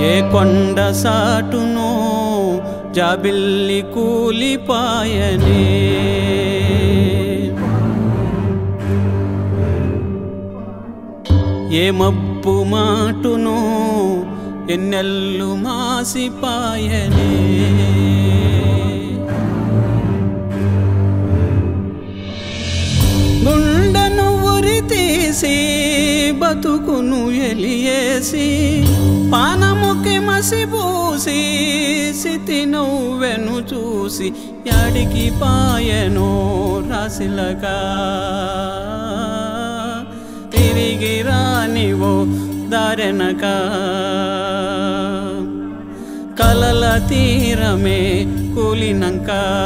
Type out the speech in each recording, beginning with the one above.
ఏ కొండ సాటునో జాబిల్లి కూలిపాయనే ఏ మబ్బు మాటునో ఎన్నెల్లు మాసిపాయనే గుండెను ఉరి తీసి బతుకును ఎలియేసి పానముకి మసిపూసి సితి నవ్వెను చూసి యాడికి పాయనో రాసిలగా తిరిగి రానివో దారెనక కలల తీరమే కూలినంక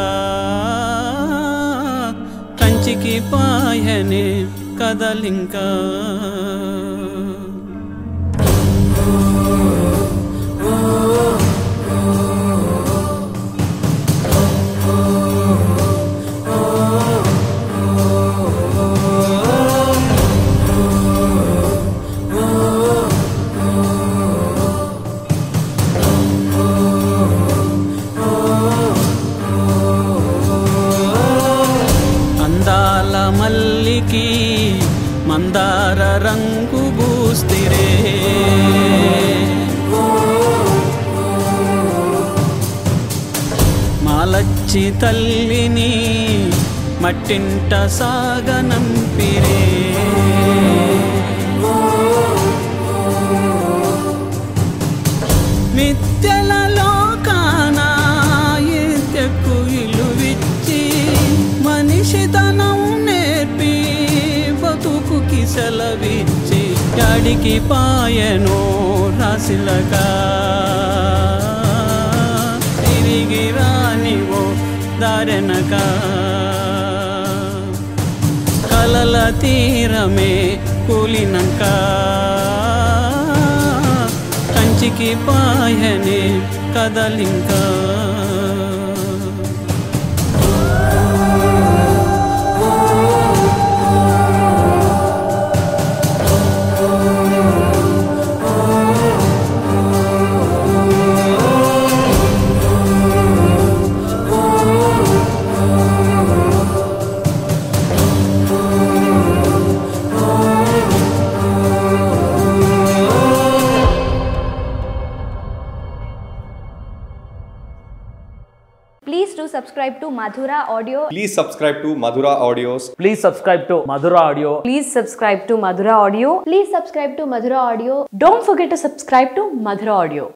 కంచికి పాయనే కదలింకా మల్లికి మందార రంగు పూస్తిరే మాలచ్చి తల్లిని మట్టింట సాగనంపిరే మిథ్యల లోకాన ఎత్తెక్కు ఇలువిచ్చి మనిషితనం బతుకుకి సెలవిచ్చి యాడికి పాయనో రాసిలగా తిరిగి రానివో దారెనక కలల తీరమే కూలినంక కంచికి పాయనే కదలింకా Please do subscribe to Madhura Audio. Please subscribe to Madhura Audios. Please subscribe to Madhura Audio. Please subscribe to Madhura Audio. Please subscribe to Madhura Audio. Don't forget to subscribe to Madhura Audio.